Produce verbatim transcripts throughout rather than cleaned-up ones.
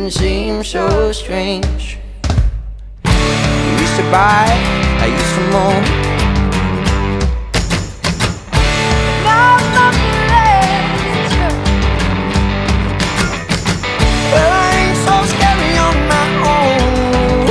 didn't seem so strange. You used to buy, I used to moan. Now nothing left. Well, I ain't so scary on my own.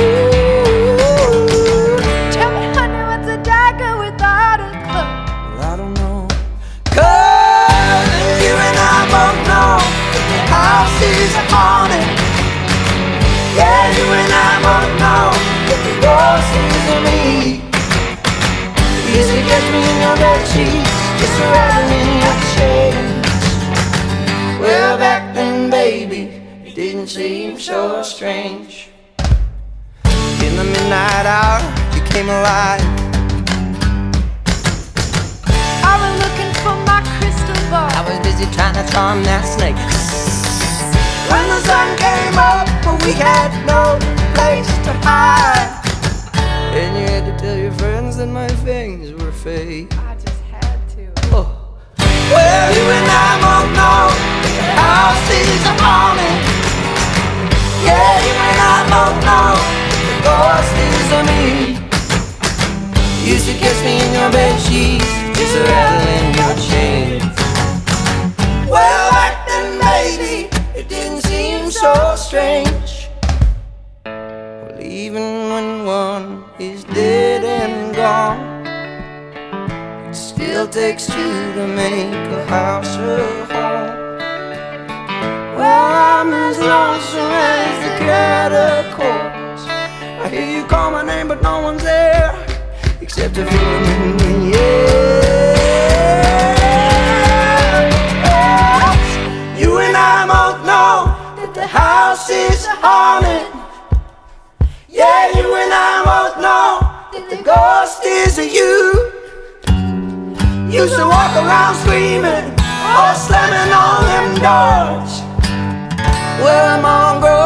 Tell me, honey, what's a dagger without a club? Well, I don't know. 'Cause you and I both know that the house is haunted. Yeah, you and I both know that the ghost is of me. You used to catch me in your bed sheets, just rattling your chains. Well, back then, baby, it didn't seem so strange. In the midnight hour, you came alive. I was looking for my crystal ball. I was busy trying to charm that snake. When the sun came up, but we had no place to hide. And you had to tell your friends that my things were fake. I just had to. Oh. Well, you and I both know that the house is haunted. Yeah, you and I both know that the ghost is of me. You used to kiss me in your bed sheets, just rattling your chains. Well, back then, baby, it didn't seem so strange. Well, even when one is dead and gone, it still takes two to make a house a home. Well, I'm as lonesome as the catacombs. I hear you call my name, but no one's there except a feeling in the air. You and I both know that the house is haunted. Yeah, you and I both know that the ghost is of you. Used to walk around screaming or slamming on them doors. Well, I'm on grown.